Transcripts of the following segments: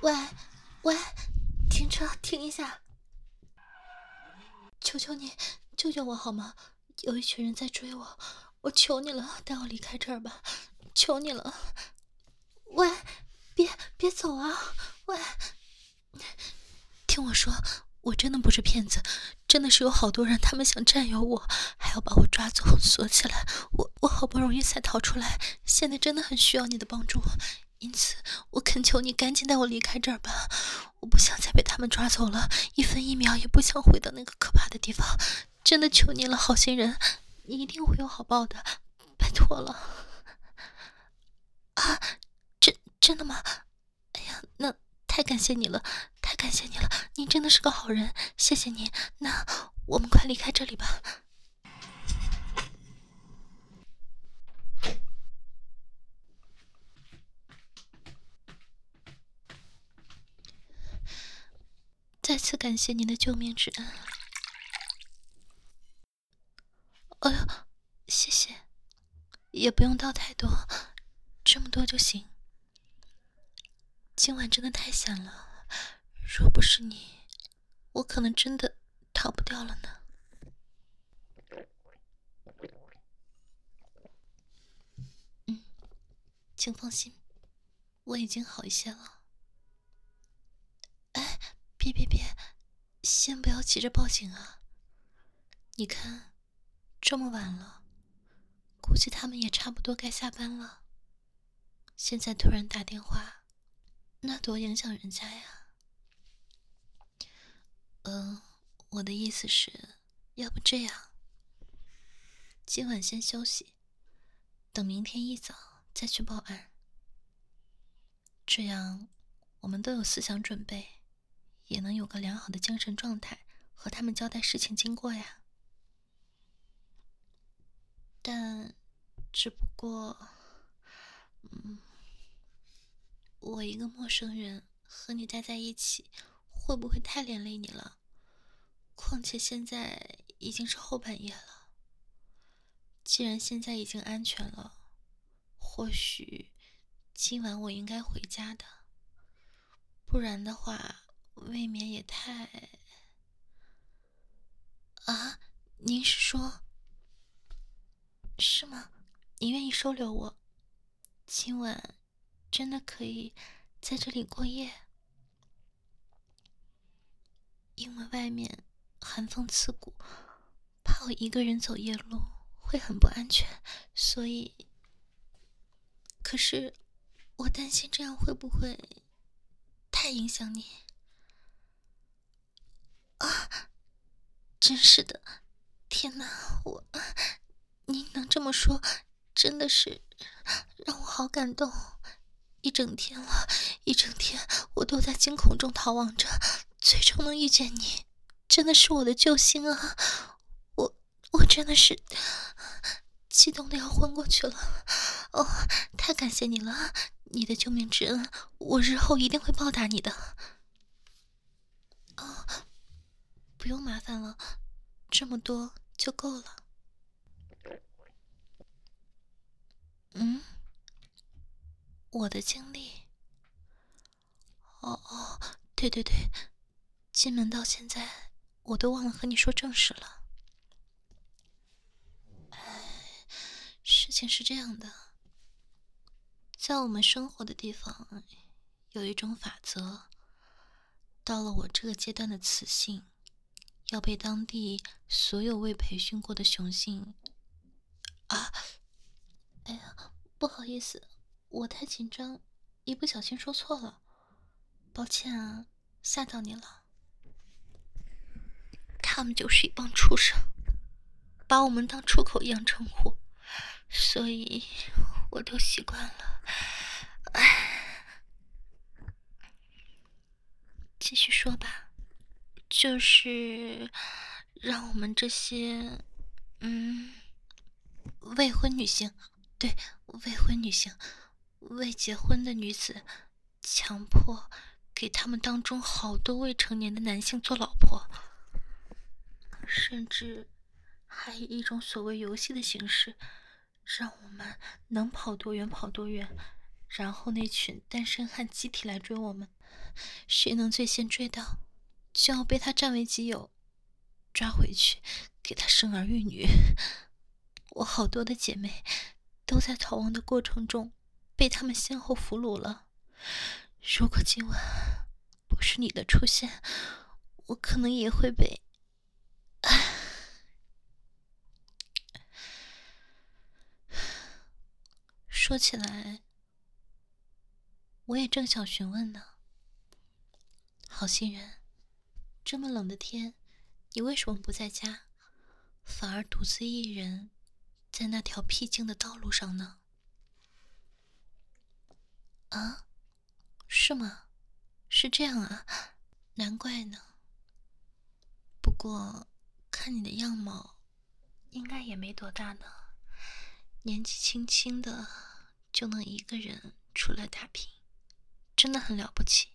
喂喂，停车，停一下！求求你救救我好吗？有一群人在追我，我求你了，带我离开这儿吧，求你了！喂，别走啊！喂，听我说，我真的不是骗子，真的是有好多人，他们想占有我，还要把我抓走锁起来。我好不容易才逃出来，现在真的很需要你的帮助，因此我恳求你赶紧带我离开这儿吧，我不想再被他们抓走了，一分一秒也不想回到那个可怕的地方。真的求你了，好心人，你一定会有好报的，拜托了。啊，真的吗？哎呀，那太感谢你了，太感谢你了，您真的是个好人，谢谢您。那我们快离开这里吧。再次感谢您的救命之恩。哎呦，谢谢，也不用倒太多，这么多就行。今晚真的太险了，若不是你，我可能真的逃不掉了呢。请放心，我已经好一些了。哎，别，先不要急着报警啊！你看，这么晚了，估计他们也差不多该下班了。现在突然打电话，那多影响人家呀。我的意思是，要不这样，今晚先休息，等明天一早再去报案。这样，我们都有思想准备，也能有个良好的精神状态，和他们交代事情经过呀。但，只不过，我一个陌生人和你待在一起，会不会太连累你了？况且现在已经是后半夜了，既然现在已经安全了，或许今晚我应该回家的，不然的话，未免也太……啊，您是说……是吗？你愿意收留我？今晚真的可以在这里过夜？因为外面寒风刺骨，怕我一个人走夜路会很不安全，所以……可是我担心这样会不会太影响你啊？真是的，天哪，您能这么说，真的是让我好感动。一整天了，一整天我都在惊恐中逃亡着，最终能遇见你，真的是我的救星啊！我真的是激动的要昏过去了。哦，太感谢你了，你的救命之恩，我日后一定会报答你的。哦，不用麻烦了，这么多就够了。我的经历……哦，对，进门到现在，我都忘了和你说正事了。事情是这样的，在我们生活的地方，有一种法则，到了我这个阶段的雌性，要被当地所有未培训过的雄性……啊，哎呀，不好意思，我太紧张，一不小心说错了，抱歉啊，吓到你了。他们就是一帮畜生，把我们当出口一样称呼，所以我都习惯了。继续说吧，就是让我们这些未婚女性，对，未婚女性，未结婚的女子，强迫给他们当中好多未成年的男性做老婆，甚至还以一种所谓游戏的形式，让我们能跑多远跑多远， 然后那群单身汉集体来追我们，谁能最先追到，就要被他占为己有，抓回去给他生儿育女。我好多的姐妹都在逃亡的过程中被他们先后俘虏了。如果今晚不是你的出现，我可能也会被……说起来，我也正想询问呢。好心人，这么冷的天，你为什么不在家，反而独自一人在那条僻静的道路上呢？啊，是吗？是这样啊，难怪呢。不过看你的样貌，应该也没多大呢，年纪轻轻的就能一个人出来打拼，真的很了不起。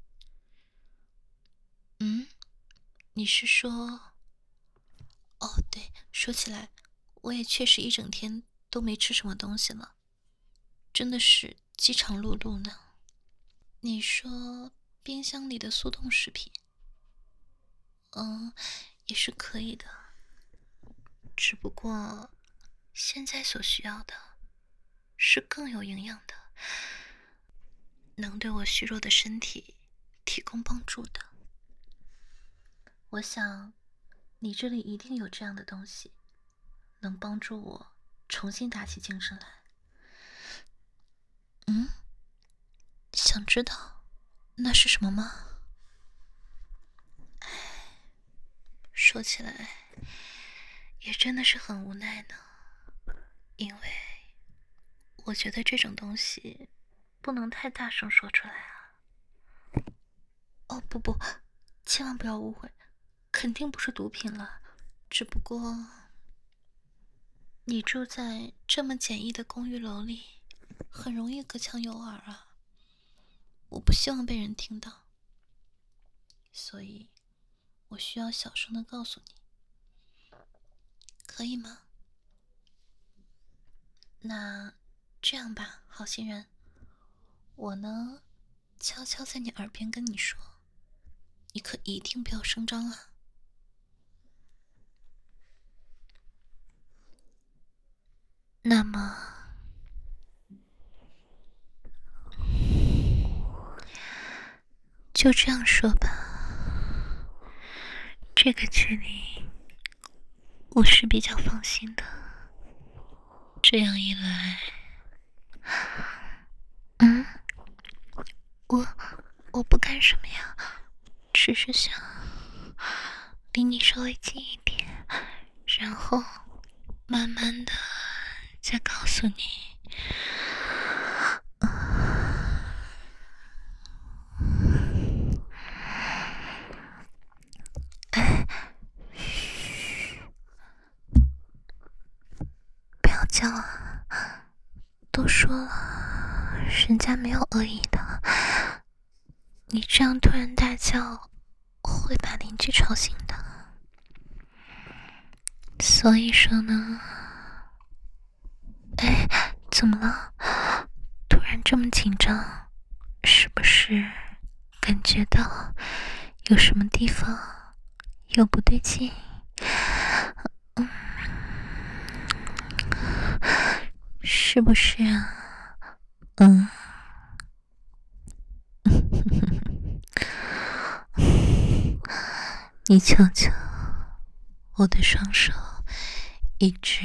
你是说……哦，对，说起来，我也确实一整天都没吃什么东西了，真的是饥肠辘辘呢。你说冰箱里的速冻食品，也是可以的，只不过现在所需要的是更有营养的，能对我虚弱的身体提供帮助的。我想你这里一定有这样的东西，能帮助我重新打起精神来。想知道那是什么吗？说起来也真的是很无奈呢，因为我觉得这种东西不能太大声说出来啊。哦，不，千万不要误会，肯定不是毒品了，只不过你住在这么简易的公寓楼里，很容易隔墙有耳啊。我不希望被人听到，所以我需要小声的告诉你，可以吗？那这样吧，好心人，我呢悄悄在你耳边跟你说，你可一定不要声张啊。那么就这样说吧，这个距离我是比较放心的。这样一来，我不干什么呀，只是想离你稍微近一点，然后慢慢的再告诉你。不要叫啊，都说了人家没有恶意的，你这样突然大叫会把邻居吵醒的。所以说呢，怎么了？突然这么紧张，是不是感觉到有什么地方有不对劲？是不是啊？你瞧瞧，我的双手一直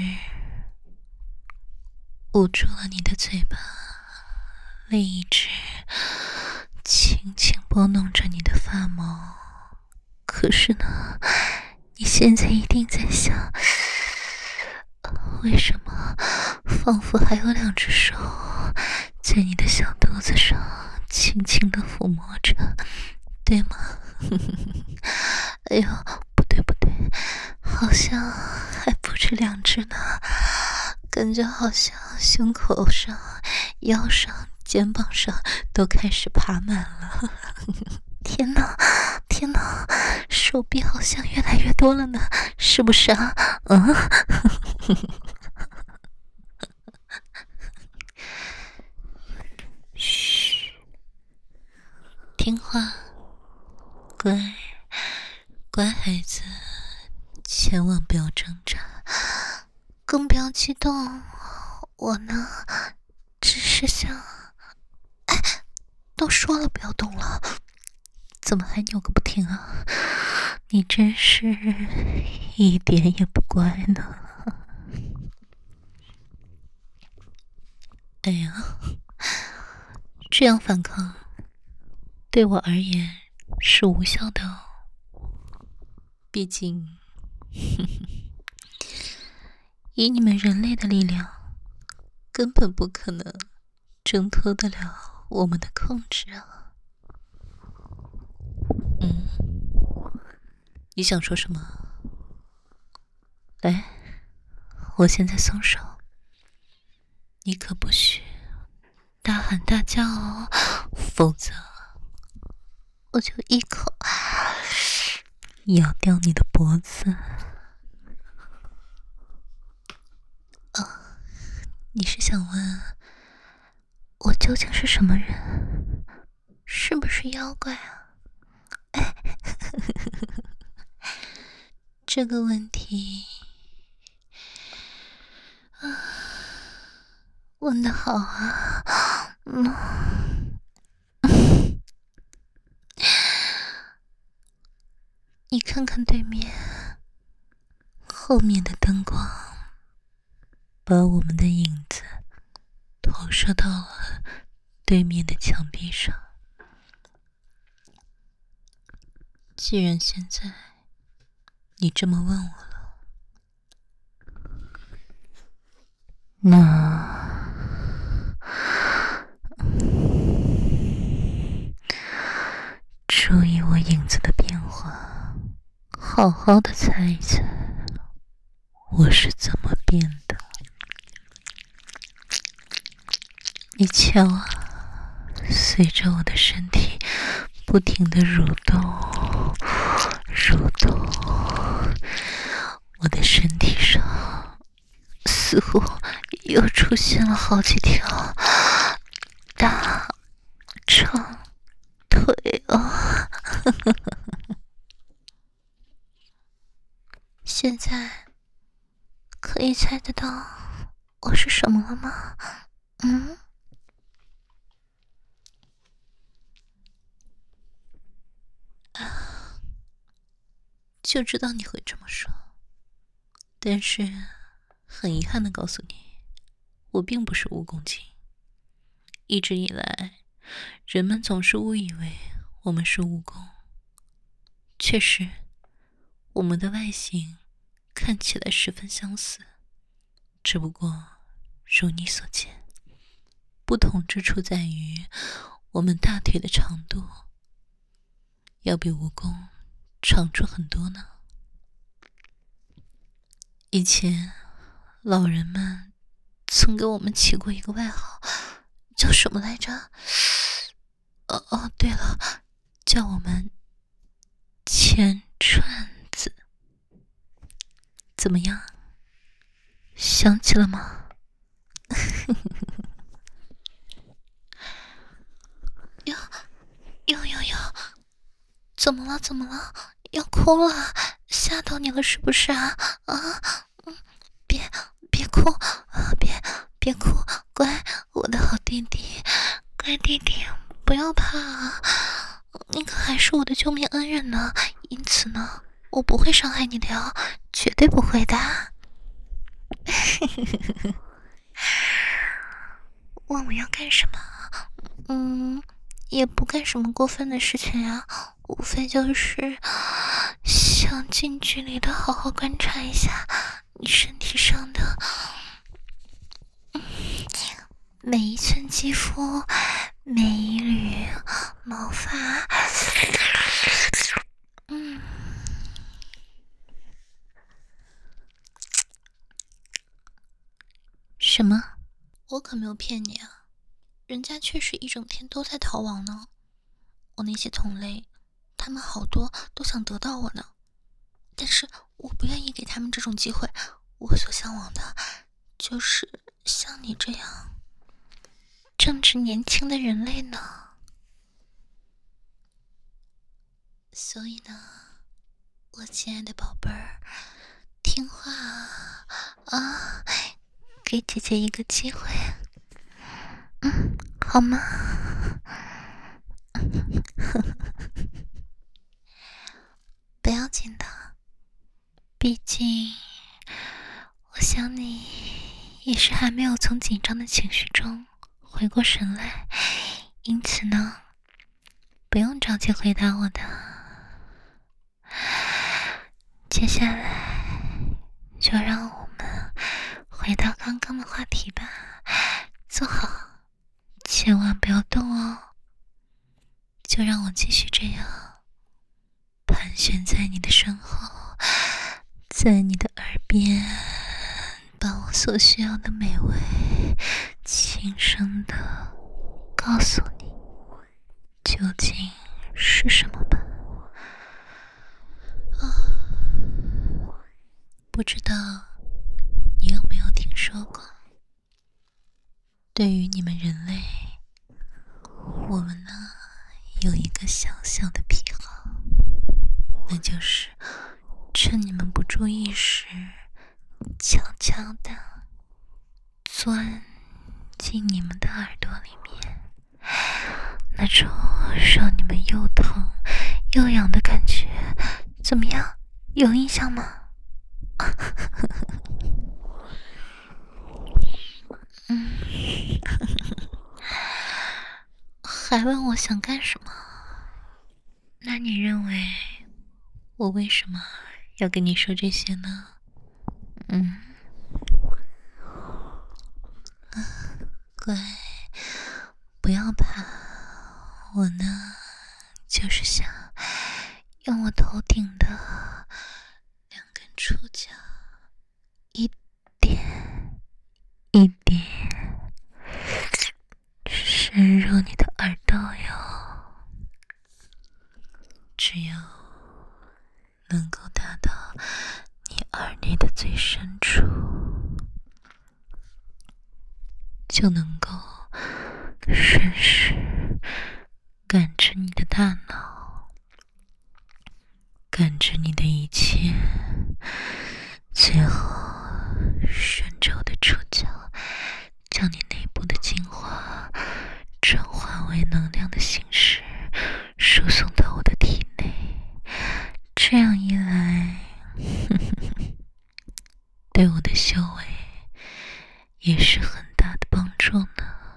捂住了你的嘴巴，另一只轻轻拨弄着你的发毛。可是呢，你现在一定在想，为什么仿佛还有两只手在你的小肚子上轻轻地抚摸着，对吗？哎呦，不对，好像还不止两只呢，感觉好像胸口上、腰上、肩膀上都开始爬满了。天哪，手臂好像越来越多了呢，是不是啊？ 听话，乖，乖孩子，千万不要挣扎，更不要激动。我呢，只是想……哎，都说了不要动了，怎么还扭个不停啊？你真是一点也不乖呢。哎呀，这样反抗对我而言是无效的哦。毕竟，以你们人类的力量，根本不可能挣脱得了我们的控制啊。你想说什么？来，我现在松手，你可不许大喊大叫哦，否则我就一口咬掉你的脖子。你是想问我究竟是什么人？是不是妖怪啊？这个问题问得好啊。你看看对面，后面的灯光把我们的影子投射到了对面的墙壁上。既然现在你这么问我了，那注意我影子的变化，好好的猜一猜我是怎么变的。你瞧啊，随着我的身体不停的蠕动，我的身体上似乎又出现了好几条大长腿啊！现在可以猜得到我是什么了吗？就知道你会这么说，但是很遗憾的告诉你，我并不是蜈蚣精。一直以来，人们总是误以为我们是蜈蚣。确实，我们的外形看起来十分相似，只不过如你所见，不同之处在于我们大腿的长度要比蜈蚣长出很多呢。以前老人们曾给我们起过一个外号，叫什么来着？对了，叫我们钱串子。怎么样？想起了吗？有，怎么了？要哭了？吓到你了是不是啊？别哭，别哭，乖，我的好弟弟，乖弟弟，不要怕啊，你可还是我的救命恩人呢，因此呢，我不会伤害你的哟，绝对不会的。问我要干什么？也不干什么过分的事情啊，无非就是想近距离的好好观察一下你身体上的每一寸肌肤，每一缕毛发。什么？我可没有骗你啊，人家确实一整天都在逃亡呢。我那些同类，他们好多都想得到我呢，但是我不愿意给他们这种机会。我所向往的，就是像你这样正值年轻的人类呢。 所以呢，我亲爱的宝贝儿，听话啊，给姐姐一个机会，好吗？不要紧的，毕竟我想你也是还没有从紧张的情绪中回过神来，因此呢，不用着急回答我的。接下来就让我们回到刚刚的话题吧，坐好，千万不要动哦。就让我继续这样盘旋在你的身后，在你的耳边，把我所需要的美味轻声的告诉你究竟是什么吧。不知道你有没有听说过，对于你们人类，我们呢有一个小小的癖好，那就是趁你们不注意时，悄悄地钻进你们的耳朵里面，那种让你们又疼又痒的感觉，怎么样？有印象吗？还问我想干什么？那你认为我为什么要跟你说这些呢？乖，不要怕，我呢就是想用我头顶的两根触角，一点一点深入你的耳道哟。只有能够达到你耳内的最深处，就能够深深感知你的大脑，感知你的一切，最后顺着我的触角，将你内部的精华转化为能量的形式，输送到我的体内。这样一来，对我的修为也是很大的帮助呢。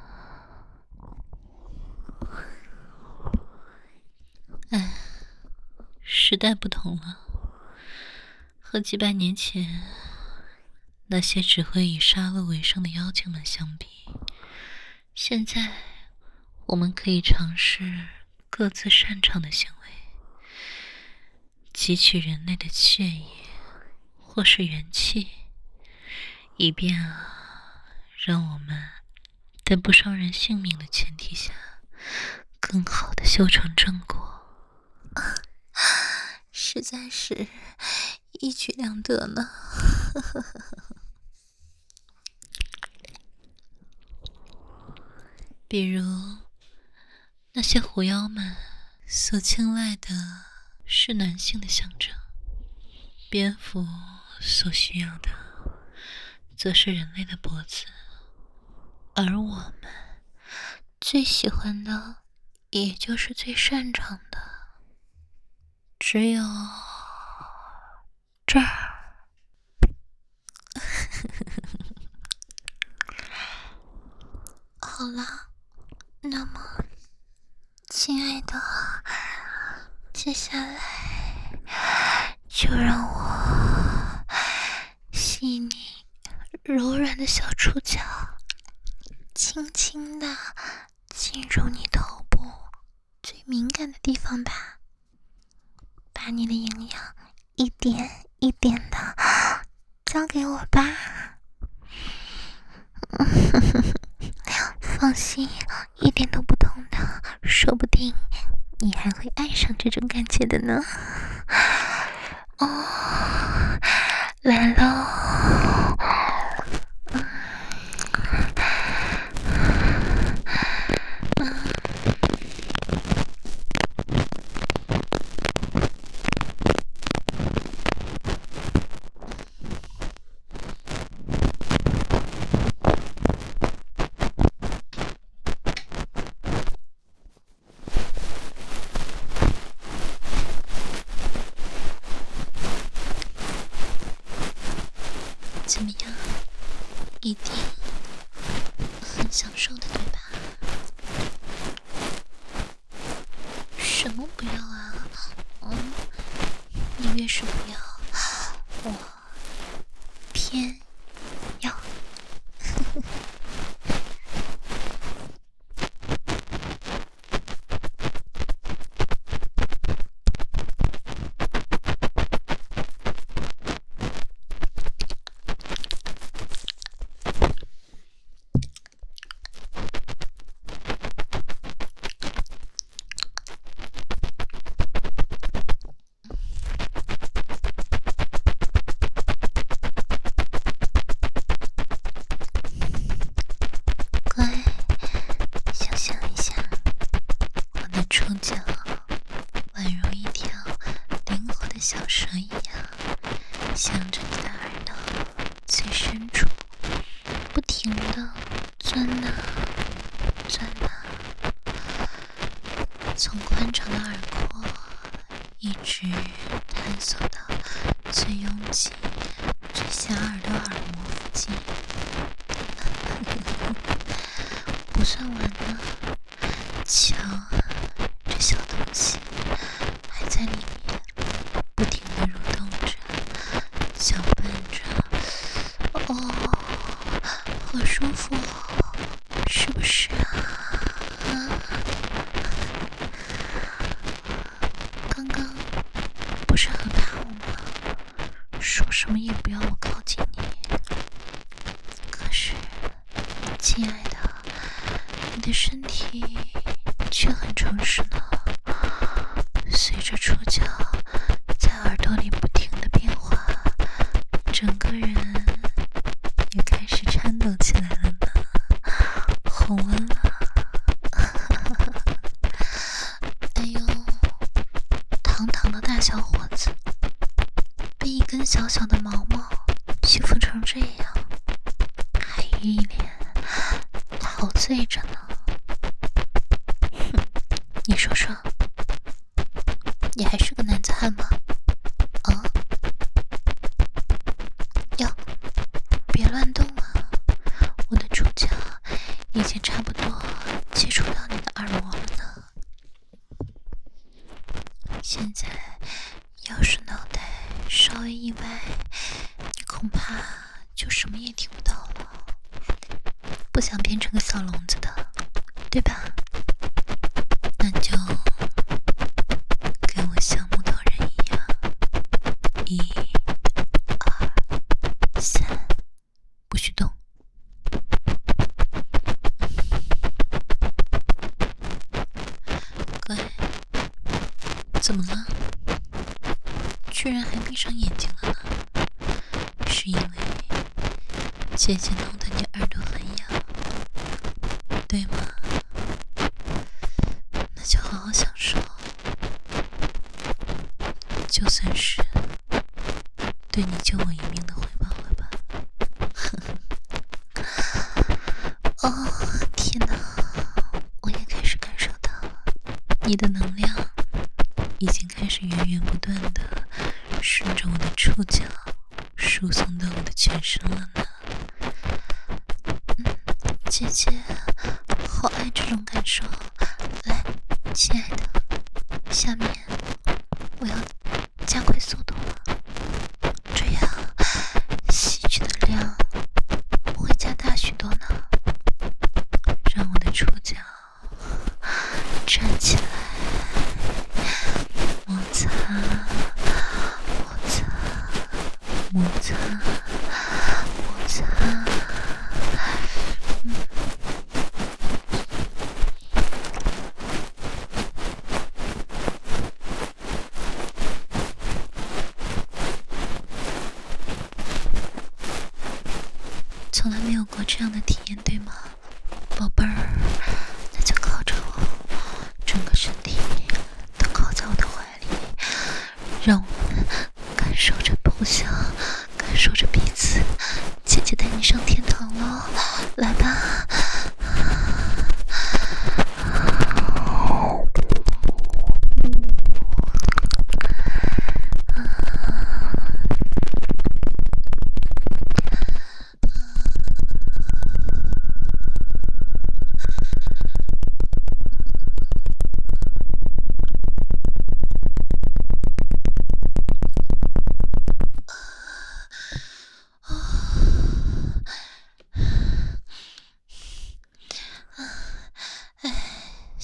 时代不同了，和几百年前那些只会以杀戮为生的妖精们相比，现在我们可以尝试各自擅长的行为，汲取人类的血液或是元气，以便让我们在不伤人性命的前提下，更好的修成正果。实在是一举两得呢。比如那些狐妖们所青睐的是男性的象征，蝙蝠所需要的则是人类的脖子，而我们最喜欢的也就是最擅长的只有这儿。好了，那么亲爱的，接下来就让我细腻柔软的小触角轻轻地进入你头部最敏感的地方吧，把你的营养一点一点的交给我吧。放心，一点都不痛的，说不定你还会爱上这种感觉的呢。哦，来喽。 享受的，对吧？什么不要啊？你越是不要，我偏要。乖，想象一下，我的触角宛如一条灵活的小蛇一样，向着你的耳朵最深处不停地钻啊钻啊，从宽敞的耳廓一直探索到最拥挤、最下颚的耳膜附近。不算完呢，瞧，这小东西还在里面不停地蠕动着，搅拌着。哦，好舒服哦，是不是啊？刚刚不是很怕我吗？说什么也不要我靠近你。可是，亲爱的，你的身体却很诚实呢。随着触角在耳朵里不停地变化，整个人也开始颤抖起来了呢，红温了。哎呦，堂堂的大小伙子，被一根小小的毛毛欺负成这样，还一脸陶醉着呢。哼，你说说，你还是个男子汉吗？啊？哟，别乱动啊！我的触角已经差不多接触到你的耳膜了呢。现在要是脑袋稍微一歪，你恐怕就什么也听不到了。不想变成个小聋子的，对吧？那就跟我像木头人一样，1、2、3，不许动。乖，怎么了？居然还闭上眼睛了呢？是因为姐姐弄得你耳朵很痒，对吗？那就好好享受，就算是对你救我一命的回报了吧。哦，天哪，我也开始感受到你的能量已经开始源源不断的顺着我的触角输送到我的全身了呢。姐姐好爱这种感受。来，亲爱的，下面我要加快速度了，这样吸取的量会加大许多呢。让我的触角站起来，摩擦摩擦摩擦摩擦。从来没有过这样的体验，对吗，宝贝儿？那就靠着我，整个身体都靠在我的怀里，让我们感受着互相，感受着彼此。姐姐带你上天堂了，来吧！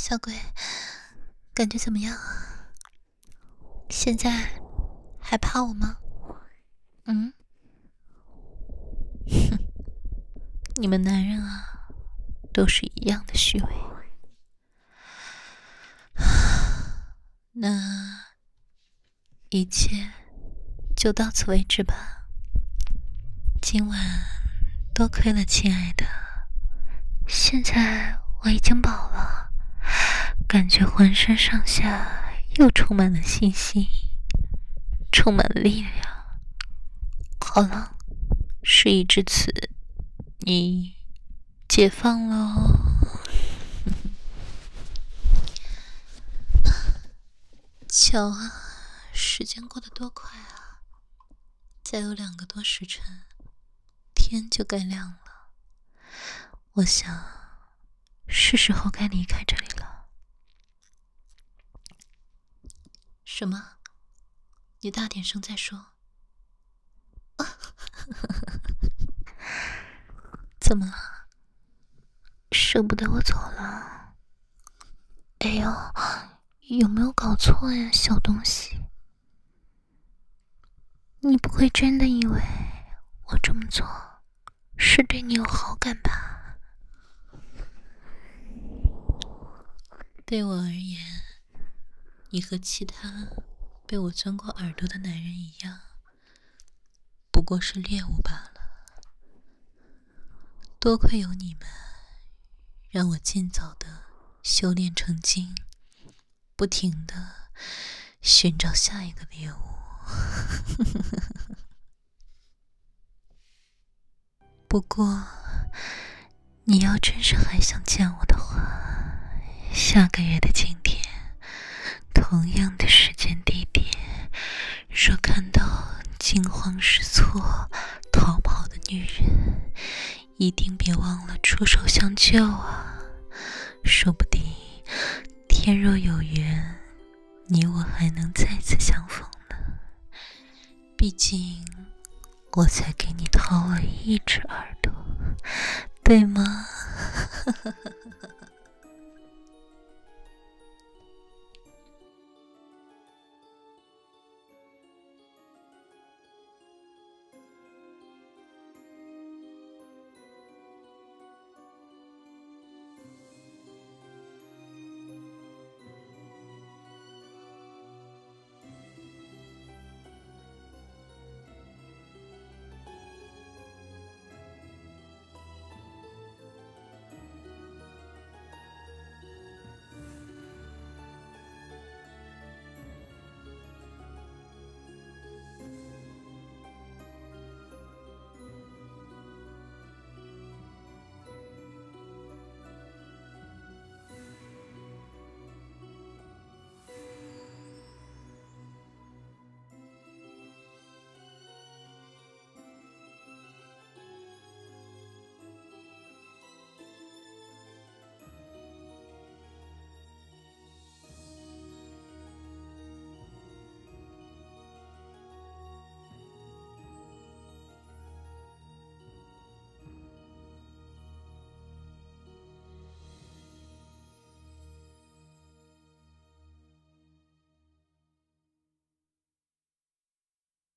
小鬼，感觉怎么样？现在还怕我吗？哼，你们男人啊，都是一样的虚伪。那一切就到此为止吧。今晚多亏了亲爱的，现在我已经饱了，感觉浑身上下又充满了信心，充满了力量。好了，事已至此，你解放喽。瞧啊，时间过得多快啊！再有2个多时辰，天就该亮了。我想，是时候该离开这里了。什么？你大点声再说。怎么了？舍不得我走了？哎呦，有没有搞错呀，小东西？你不会真的以为我这么做是对你有好感吧？对我而言，你和其他被我钻过耳朵的男人一样，不过是猎物罢了。多亏有你们，让我尽早的修炼成精，不停的寻找下一个猎物。不过，你要真是还想见我的话，下个月的今天，同样的时间地点，若看到惊慌失措逃跑的女人，一定别忘了出手相救啊！说不定天若有缘，你我还能再次相逢呢。毕竟我才给你掏了1只耳朵，对吗？